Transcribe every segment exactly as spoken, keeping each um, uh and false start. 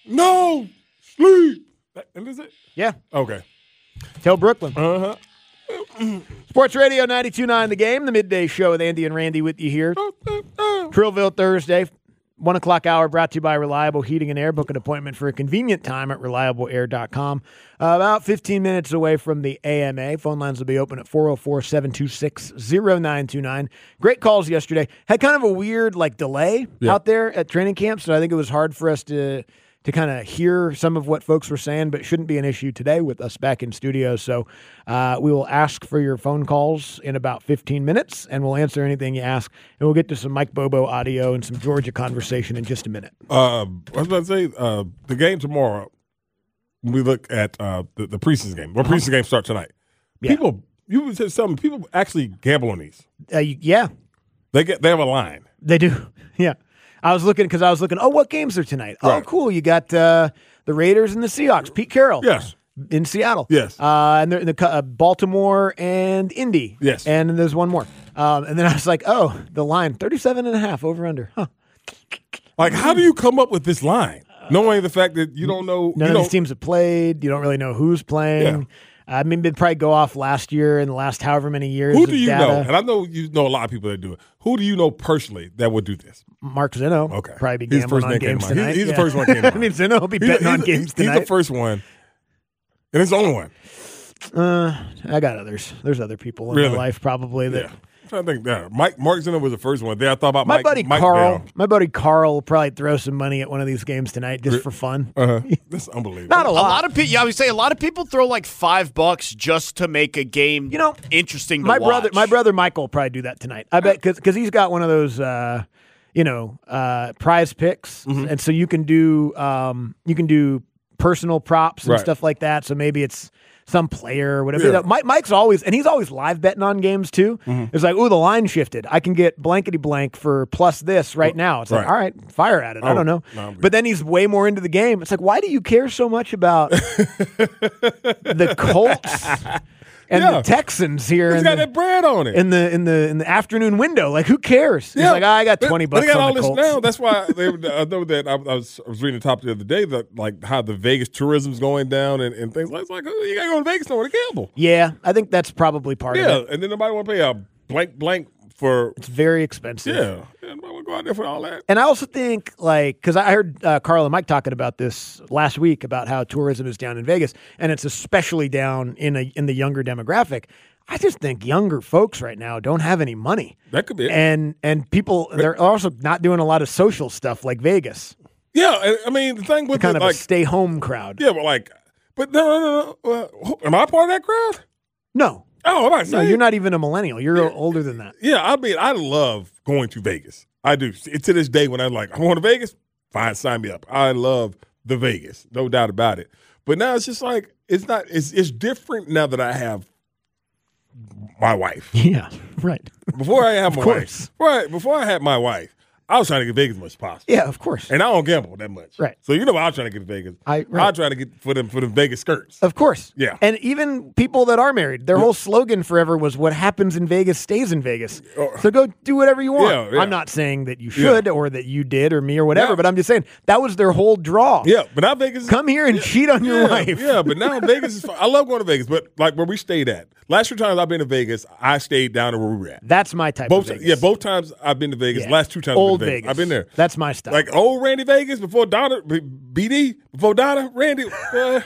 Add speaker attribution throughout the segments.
Speaker 1: No sleep. And is it?
Speaker 2: Yeah.
Speaker 1: Okay.
Speaker 2: Tell Brooklyn.
Speaker 1: Uh-huh.
Speaker 2: Sports Radio ninety-two point nine The Game, the midday show with Andy and Randy with you here. Trillville Thursday, one o'clock hour, brought to you by Reliable Heating and Air. Book an appointment for a convenient time at reliable air dot com. Uh, about fifteen minutes away from the A M A. Phone lines will be open at four oh four, seven two six, oh nine two nine. Great calls yesterday. Had kind of a weird like delay
Speaker 1: yeah.
Speaker 2: out there at training camp, so I think it was hard for us to to kind of hear some of what folks were saying, but it shouldn't be an issue today with us back in studio. So uh, we will ask for your phone calls in about fifteen minutes, and we'll answer anything you ask. And we'll get to some Mike Bobo audio and some Georgia conversation in just a minute.
Speaker 1: Uh, I was about to say, uh, the game tomorrow, we look at uh, the, the preseason game. Well, preseason game starts tonight.
Speaker 2: Yeah.
Speaker 1: People, you said something, people actually gamble on these.
Speaker 2: Uh, yeah.
Speaker 1: They get they have a line.
Speaker 2: They do, yeah. I was looking because I was looking, oh, what games are tonight?
Speaker 1: Right.
Speaker 2: Oh, cool. You got uh, the Raiders and the Seahawks. Pete Carroll.
Speaker 1: Yes.
Speaker 2: In Seattle.
Speaker 1: Yes.
Speaker 2: Uh, and the, the uh, Baltimore and Indy.
Speaker 1: Yes.
Speaker 2: And there's one more. Um, and then I was like, oh, the line, thirty-seven and a half over under. Huh.
Speaker 1: Like, how do you come up with this line? Knowing the fact that you don't know.
Speaker 2: None
Speaker 1: you
Speaker 2: of
Speaker 1: don't,
Speaker 2: these teams have played. You don't really know who's playing.
Speaker 1: Yeah.
Speaker 2: I mean, they'd probably go off last year and the last however many years.
Speaker 1: Who
Speaker 2: of
Speaker 1: do you
Speaker 2: data.
Speaker 1: know? And I know you know a lot of people that do it. Who do you know personally that would do this?
Speaker 2: Mark Zeno.
Speaker 1: Okay.
Speaker 2: Probably be
Speaker 1: He's the
Speaker 2: gambling
Speaker 1: first
Speaker 2: on
Speaker 1: one that came
Speaker 2: games
Speaker 1: to mind.
Speaker 2: tonight.
Speaker 1: He's, he's
Speaker 2: yeah.
Speaker 1: the first one that came to
Speaker 2: I
Speaker 1: mind.
Speaker 2: mean, Zeno will be
Speaker 1: He's-
Speaker 2: betting on
Speaker 1: he's-
Speaker 2: games
Speaker 1: He's
Speaker 2: tonight.
Speaker 1: the first one. And it's the only one.
Speaker 2: Uh, I got others. There's other people in
Speaker 1: Really?
Speaker 2: my life probably that.
Speaker 1: Yeah. I'm trying to think. Yeah. Mike Mark Zeno was the first one. Then I thought about
Speaker 2: My
Speaker 1: Mike,
Speaker 2: buddy
Speaker 1: Mike
Speaker 2: Carl.
Speaker 1: Bell.
Speaker 2: My buddy Carl will probably throw some money at one of these games tonight just for fun.
Speaker 1: Uh-huh. That's unbelievable.
Speaker 2: Not a
Speaker 3: A
Speaker 2: lot.
Speaker 3: lot of people, yeah, I would say a lot of people throw like five bucks just to make a game,
Speaker 2: You know,
Speaker 3: interesting to
Speaker 2: my
Speaker 3: watch.
Speaker 2: brother, my brother Michael will probably do that tonight. I bet because he's got one of those, uh, you know, uh, prize picks,
Speaker 1: Mm-hmm.
Speaker 2: and so you can do um, you can do personal props and
Speaker 1: Right.
Speaker 2: stuff like that. So maybe it's some player or whatever.
Speaker 1: Yeah.
Speaker 2: You know, Mike, Mike's always, and he's always live betting on games too.
Speaker 1: Mm-hmm.
Speaker 2: It's like, oh, the line shifted. I can get blankety blank for plus this right now. It's like,
Speaker 1: Right.
Speaker 2: all right, fire at it. I
Speaker 1: Oh,
Speaker 2: don't know.
Speaker 1: no, I'm good.
Speaker 2: But then he's way more into the game. It's like, why do you care so much about the Colts and
Speaker 1: Yeah.
Speaker 2: the Texans here?
Speaker 1: He's
Speaker 2: in
Speaker 1: got
Speaker 2: the-
Speaker 1: that bread on it.
Speaker 2: in the in the in the afternoon window. Like, who cares? He's
Speaker 1: Yeah.
Speaker 2: like, oh, I got
Speaker 1: But-
Speaker 2: twenty
Speaker 1: but
Speaker 2: bucks
Speaker 1: they got
Speaker 2: on
Speaker 1: all
Speaker 2: the
Speaker 1: this
Speaker 2: Colts.
Speaker 1: now. That's why they, I know that I, I, was, I was reading the top the other day that like how the Vegas tourism's going down and, and things like it's like oh, you gotta go to Vegas now to gamble.
Speaker 2: Yeah, I think that's probably part
Speaker 1: Yeah,
Speaker 2: of it.
Speaker 1: and then nobody want to pay a blank blank for
Speaker 2: It's very expensive.
Speaker 1: yeah. yeah nobody want to go out there for all that.
Speaker 2: And I also think, like, because I heard uh, Carl and Mike talking about this last week about how tourism is down in Vegas, and it's especially down in a in the younger demographic. I just think younger folks right now don't have any money,
Speaker 1: That could be it.
Speaker 2: and and people they're also not doing a lot of social stuff like Vegas.
Speaker 1: Yeah, and, I mean the thing with
Speaker 2: Kind
Speaker 1: the,
Speaker 2: of
Speaker 1: like
Speaker 2: a stay home crowd.
Speaker 1: yeah, but like, but no, no, no. no. Uh, who- am I part of that crowd?
Speaker 2: No,
Speaker 1: Oh, I'm not
Speaker 2: no,
Speaker 1: saying.
Speaker 2: you're not even a millennial. You're older than that.
Speaker 1: Yeah, I mean, I love going to Vegas. I do. To this day, when I'm like, I'm going to Vegas, fine, sign me up. I love the Vegas, no doubt about it. But now it's just like it's not. It's it's different now that I have my wife.
Speaker 2: Yeah, right.
Speaker 1: Before I have my
Speaker 2: course.
Speaker 1: wife, before I, before I had my wife, I was trying to get Vegas as much as possible.
Speaker 2: Yeah, of course.
Speaker 1: And I don't gamble that much.
Speaker 2: Right.
Speaker 1: So you know what I'm trying to get to Vegas.
Speaker 2: I- right.
Speaker 1: I'm trying to get for them for the Vegas skirts.
Speaker 2: Of course.
Speaker 1: Yeah.
Speaker 2: And even people that are married, their whole slogan forever was what happens in Vegas stays in Vegas.
Speaker 1: Oh.
Speaker 2: So go do whatever you want.
Speaker 1: Yeah, yeah.
Speaker 2: I'm not saying that you should or that you did or me or whatever,
Speaker 1: Yeah.
Speaker 2: but I'm just saying that was their whole draw.
Speaker 1: Yeah, but now Vegas is
Speaker 2: Come here and cheat on your
Speaker 1: yeah,
Speaker 2: wife.
Speaker 1: Yeah, but now Vegas is fun. I love going to Vegas, but like where we stayed at. Last two times I've been to Vegas, I stayed down to where we were at.
Speaker 2: That's my type
Speaker 1: Both
Speaker 2: of Vegas.
Speaker 1: yeah, both times I've been to Vegas.
Speaker 2: Yeah.
Speaker 1: Last two times
Speaker 2: Old
Speaker 1: I've been to Vegas.
Speaker 2: Vegas.
Speaker 1: I've been there.
Speaker 2: That's my style.
Speaker 1: Like old Randy Vegas before Donna B- BD before Donna Randy. Uh,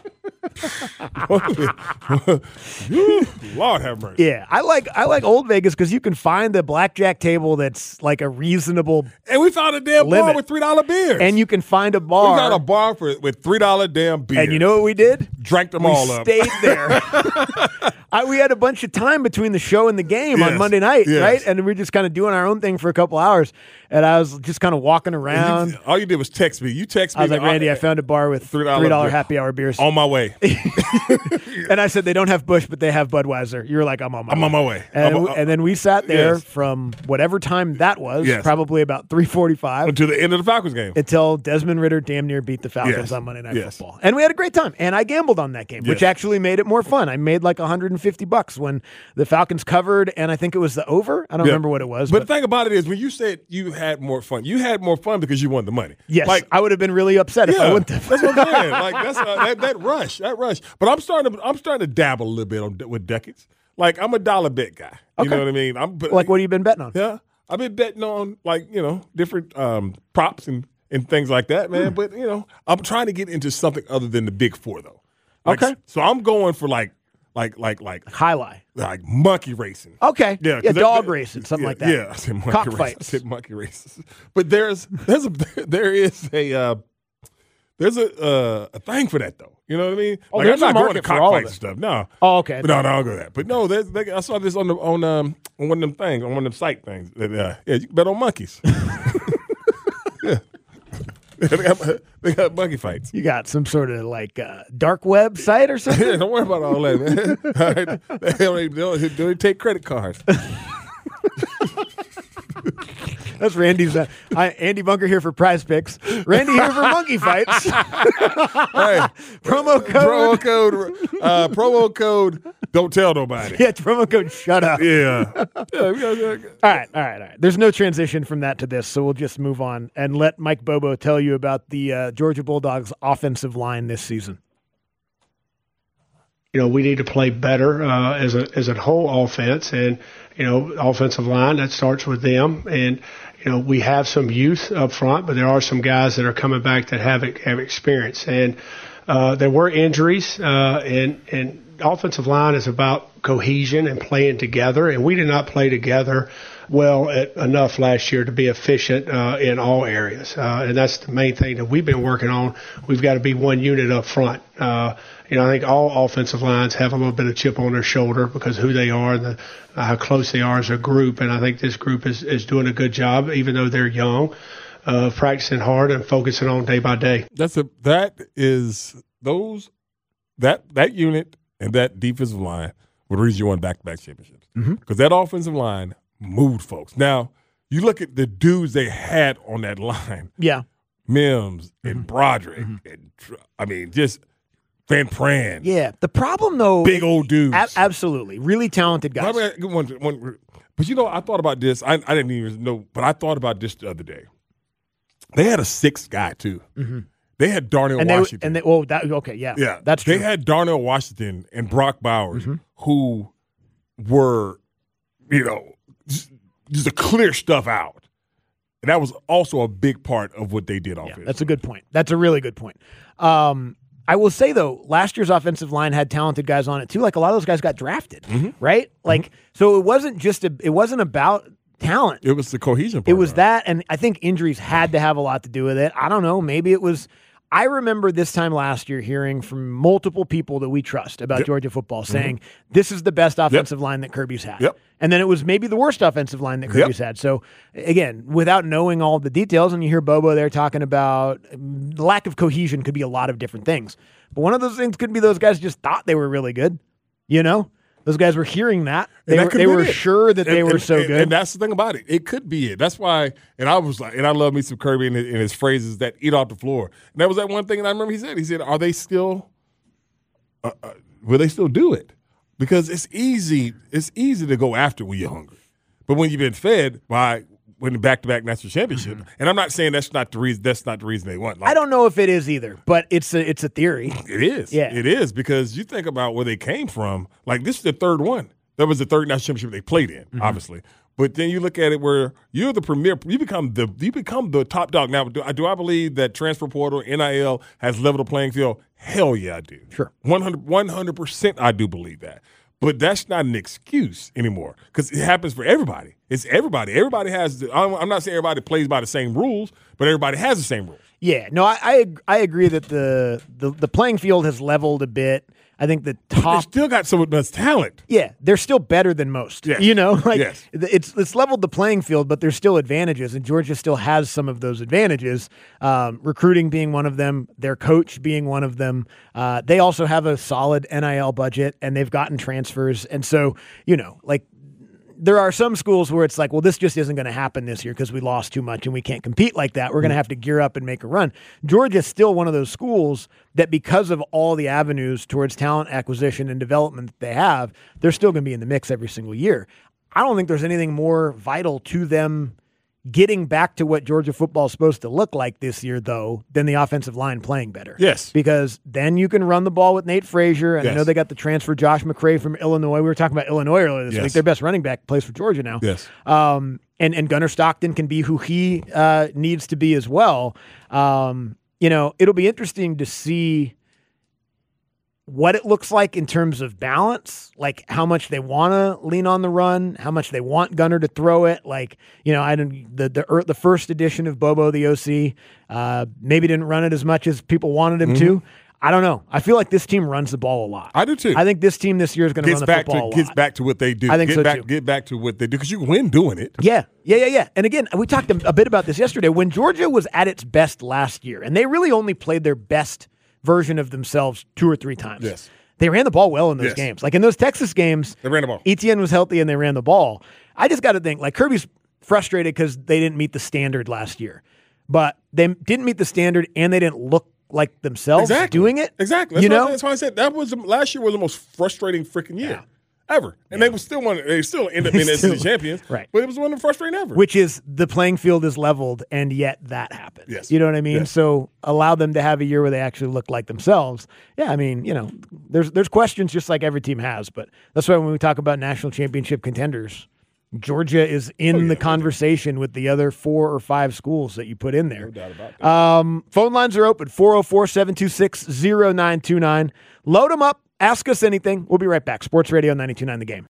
Speaker 1: Lord have mercy.
Speaker 2: yeah, I like I like old Vegas because you can find a blackjack table that's like a reasonable,
Speaker 1: And we found a damn bar
Speaker 2: Limit.
Speaker 1: with three dollar beers.
Speaker 2: and you can find a
Speaker 1: we
Speaker 2: bar.
Speaker 1: found a bar for with three dollar damn beers.
Speaker 2: And you know what we did?
Speaker 1: drank them
Speaker 2: we
Speaker 1: all up.
Speaker 2: stayed there. I, we had a bunch of time between the show and the game on
Speaker 1: Yes.
Speaker 2: Monday night,
Speaker 1: Yes.
Speaker 2: right? And we were just kind of doing our own thing for a couple hours. And I was just kind of walking around.
Speaker 1: You- all you did was text me. You text me.
Speaker 2: I was like, Randy, I found a bar with
Speaker 1: three
Speaker 2: three
Speaker 1: dollar
Speaker 2: dollar happy hour beers.
Speaker 1: on my way.
Speaker 2: And I said, they don't have Busch, but they have Budweiser. You were like, I'm on my
Speaker 1: I'm
Speaker 2: way.
Speaker 1: on my way.
Speaker 2: And,
Speaker 1: I'm,
Speaker 2: and then we sat there
Speaker 1: yes.
Speaker 2: from whatever time that was,
Speaker 1: Yes.
Speaker 2: probably about three forty-five.
Speaker 1: Until the end of the Falcons game.
Speaker 2: Until Desmond Ridder damn near beat the Falcons
Speaker 1: Yes.
Speaker 2: on Monday Night
Speaker 1: Yes.
Speaker 2: Football. And we had a great time. And I gambled on that game, which
Speaker 1: Yes.
Speaker 2: actually made it more fun. I made like one hundred fifty bucks when the Falcons covered, and I think it was the over. I don't
Speaker 1: Yeah.
Speaker 2: remember what it was.
Speaker 1: But,
Speaker 2: But,
Speaker 1: the thing about it is, when you said you had more fun, you had more fun because you won the money.
Speaker 2: yes,
Speaker 1: Like,
Speaker 2: I would have been really upset if I
Speaker 1: yeah,
Speaker 2: wouldn't have.
Speaker 1: that's what I'm saying. Like that's uh, that, that rush, that rush. But I'm starting to, I'm starting to dabble a little bit on, with decades. Like I'm a dollar bet guy. You
Speaker 2: Okay.
Speaker 1: know what I mean? I'm but,
Speaker 2: Like, what have you been betting on?
Speaker 1: Yeah, I've been betting on like you know different um, props and, and things like that, man.
Speaker 2: Hmm.
Speaker 1: But you know, I'm trying to get into something other than the big four, though. Like,
Speaker 2: Okay.
Speaker 1: So I'm going for like like like like
Speaker 2: Highlight.
Speaker 1: like monkey racing.
Speaker 2: Okay.
Speaker 1: Yeah,
Speaker 2: Yeah,
Speaker 1: 'cause that-
Speaker 2: dog
Speaker 1: that-
Speaker 2: racing, something
Speaker 1: yeah,
Speaker 2: like that.
Speaker 1: Yeah, I said monkey races. I
Speaker 2: Cockfights.
Speaker 1: said monkey races. But there's there's a there is a uh, there's a uh, a thing for that though. You know what I mean?
Speaker 2: Oh,
Speaker 1: like
Speaker 2: there's
Speaker 1: I'm
Speaker 2: a
Speaker 1: not going to
Speaker 2: market for all of
Speaker 1: cockfights
Speaker 2: it.
Speaker 1: and stuff. No.
Speaker 2: Oh, okay.
Speaker 1: But no, no, I don't go to that. But no, there's, they, I saw this on the on um on one of them things on one of them site things. That, uh, yeah, you can bet on monkeys. yeah. they, got, they got monkey fights.
Speaker 2: You got some sort of like uh, dark web site or something?
Speaker 1: Yeah, don't worry about all that, man. All right. They don't, even- they don't, they don't even take credit cards.
Speaker 2: That's Randy's. Uh, I, Andy Bunker here for Prize Picks. Randy here for Monkey Fights.
Speaker 1: Hey,
Speaker 2: Promo code.
Speaker 1: promo code, uh, promo code. Don't tell nobody.
Speaker 2: Yeah, promo code shut up.
Speaker 1: Yeah. yeah we got,
Speaker 2: All right, all right, all right. There's no transition from that to this, so we'll just move on and let Mike Bobo tell you about the uh, Georgia Bulldogs offensive line this season.
Speaker 4: You know, we need to play better uh, as a as a whole offense, and you know, offensive line that starts with them. And you know, we have some youth up front, but there are some guys that are coming back that have have experience. And uh, there were injuries, uh, and and offensive line is about cohesion and playing together. And we did not play together well at, enough last year to be efficient uh, in all areas. Uh, and that's the main thing that we've been working on. We've got to be one unit up front. Uh, you know, I think all offensive lines have a little bit of chip on their shoulder because of who they are and the, uh, how close they are as a group. And I think this group is, is doing a good job, even though they're young, uh, practicing hard and focusing on day by day.
Speaker 1: That's a that is those that that unit and that defensive line were the reason you won back-to-back championships because
Speaker 2: Mm-hmm.
Speaker 1: that offensive line moved folks. Now you look at the dudes they had on that line:
Speaker 2: Yeah.
Speaker 1: Mims and
Speaker 2: Mm-hmm.
Speaker 1: Broderick, and Tr- I mean, just Van Pran.
Speaker 2: Yeah. The problem, though,
Speaker 1: Big old dudes.
Speaker 2: a- absolutely, really talented guys.
Speaker 1: I mean, one, one, but you know, I thought about this. I, I didn't even know, but I thought about this the other day. They had a sixth guy too. Mm-hmm. They had Darnell
Speaker 2: and they
Speaker 1: Washington.
Speaker 2: and they oh that okay yeah
Speaker 1: yeah,
Speaker 2: that's true.
Speaker 1: They had Darnell Washington and Brock Bowers,
Speaker 2: Mm-hmm.
Speaker 1: who were, you know, just, just to clear stuff out. And that was also a big part of what they did
Speaker 2: Yeah,
Speaker 1: offensively.
Speaker 2: that's a good point. That's a really good point. Um, I will say though, last year's offensive line had talented guys on it too. Like a lot of those guys got drafted,
Speaker 1: Mm-hmm.
Speaker 2: right? Like so, it wasn't just a. It wasn't about talent.
Speaker 1: It was the cohesion part.
Speaker 2: It was
Speaker 1: of
Speaker 2: that, and I think injuries had to have a lot to do with it. I don't know. Maybe it was. I remember this time last year hearing from multiple people that we trust about
Speaker 1: Yep.
Speaker 2: Georgia football saying this is the best offensive line that Kirby's had.
Speaker 1: Yep.
Speaker 2: And then it was maybe the worst offensive line that
Speaker 1: Yep.
Speaker 2: Kirby's had. So, again, without knowing all the details, and you hear Bobo there talking about um, the lack of cohesion could be a lot of different things. But one of those things could be those guys just thought they were really good. You know? Those guys were hearing that. They
Speaker 1: And that
Speaker 2: were,
Speaker 1: could
Speaker 2: they
Speaker 1: have
Speaker 2: were
Speaker 1: been it.
Speaker 2: sure that they
Speaker 1: And-
Speaker 2: were
Speaker 1: and-
Speaker 2: so
Speaker 1: and-
Speaker 2: good.
Speaker 1: And that's the thing about it. It could be it. That's why, and I was like, and I love me some Kirby and his, and his phrases that eat off the floor. And that was that one thing that I remember he said. He said, are they still, uh, uh, will they still do it? Because it's easy, it's easy to go after when you're hungry. But when you've been fed by winning back-to-back national championship, and I'm not saying that's not the reason, that's not the reason they won. Like,
Speaker 2: I don't know if it is either, but it's a it's a theory.
Speaker 1: It is.
Speaker 2: Yeah.
Speaker 1: It is because you think about where they came from. Like this is the third one. That was the third national championship they played in,
Speaker 2: Mm-hmm.
Speaker 1: obviously. But then you look at it where you're the premier. You become the you become the top dog. Now, do, do I believe that transfer portal, N I L has leveled the playing field? Hell yeah, I do.
Speaker 2: Sure.
Speaker 1: one hundred percent I do believe that. But that's not an excuse anymore because it happens for everybody. It's everybody. Everybody has the, I'm I'm not saying everybody plays by the same rules, but everybody has the same rules.
Speaker 2: Yeah, no, I I, I agree that the, the the playing field has leveled a bit. I think the
Speaker 1: They
Speaker 2: top,
Speaker 1: still got so much talent.
Speaker 2: yeah, they're still better than most.
Speaker 1: Yes.
Speaker 2: You know, like
Speaker 1: Yes.
Speaker 2: it's it's leveled the playing field, but there's still advantages, and Georgia still has some of those advantages. Um, recruiting being one of them, their coach being one of them. Uh, they also have a solid N I L budget, and they've gotten transfers, and so you know, like. There are some schools where it's like, well, this just isn't going to happen this year because we lost too much and we can't compete like that. We're going to have to gear up and make a run. Georgia's still one of those schools that because of all the avenues towards talent acquisition and development that they have, they're still going to be in the mix every single year. I don't think there's anything more vital to them getting back to what Georgia football is supposed to look like this year, though, than the offensive line playing better.
Speaker 1: Yes.
Speaker 2: Because then you can run the ball with Nate Frazier, and
Speaker 1: Yes.
Speaker 2: I know they got the transfer Josh McCray from Illinois. We were talking about Illinois earlier this
Speaker 1: Yes.
Speaker 2: week. Their best running back plays for Georgia now.
Speaker 1: Yes.
Speaker 2: Um, and, and Gunnar Stockton can be who he uh, needs to be as well. Um, you know, it'll be interesting to see what it looks like in terms of balance, like how much they want to lean on the run, how much they want Gunnar to throw it. Like, you know, I didn't, the the the first edition of Bobo the O C uh, maybe didn't run it as much as people wanted him
Speaker 1: Mm-hmm.
Speaker 2: to. I don't know. I feel like this team runs the ball a lot.
Speaker 1: I do too.
Speaker 2: I think this team this year is going to run
Speaker 1: Gets
Speaker 2: the
Speaker 1: back
Speaker 2: football
Speaker 1: to
Speaker 2: a
Speaker 1: gets
Speaker 2: lot.
Speaker 1: back to what they do.
Speaker 2: I think
Speaker 1: get
Speaker 2: so,
Speaker 1: back
Speaker 2: too.
Speaker 1: get back to what they do because you can win doing it.
Speaker 2: Yeah, yeah, yeah, yeah. And again, we talked a, a bit about this yesterday. When Georgia was at its best last year, and they really only played their best version of themselves two or three times.
Speaker 1: Yes.
Speaker 2: They ran the ball well in those
Speaker 1: Yes.
Speaker 2: games. Like in those Texas games,
Speaker 1: They ran the ball.
Speaker 2: Etienne was healthy and they ran the ball. I just got to think, like Kirby's frustrated because they didn't meet the standard last year. But they didn't meet the standard and they didn't look like themselves
Speaker 1: Exactly.
Speaker 2: doing it.
Speaker 1: Exactly. That's
Speaker 2: You
Speaker 1: why,
Speaker 2: know?
Speaker 1: that's why I said that was last year was the most frustrating freaking year
Speaker 2: Yeah.
Speaker 1: ever, and they were still one. They still end up being S E C
Speaker 2: Still-
Speaker 1: champions,
Speaker 2: right.
Speaker 1: But it was one of the frustrating ever.
Speaker 2: Which is the playing field is leveled, and yet that happened.
Speaker 1: Yes.
Speaker 2: You know what I mean?
Speaker 1: Yes.
Speaker 2: So allow them to have a year where they actually look like themselves. Yeah, I mean, you know, there's there's questions just like every team has, but that's why when we talk about national championship contenders, Georgia is in
Speaker 1: Oh, yeah,
Speaker 2: the conversation with the other four or five schools that you put in there.
Speaker 1: no doubt about that.
Speaker 2: Um, phone lines are open, four oh four, seven two six, oh nine two nine. Load them up. Ask us anything. We'll be right back. Sports Radio ninety-two point nine The Game.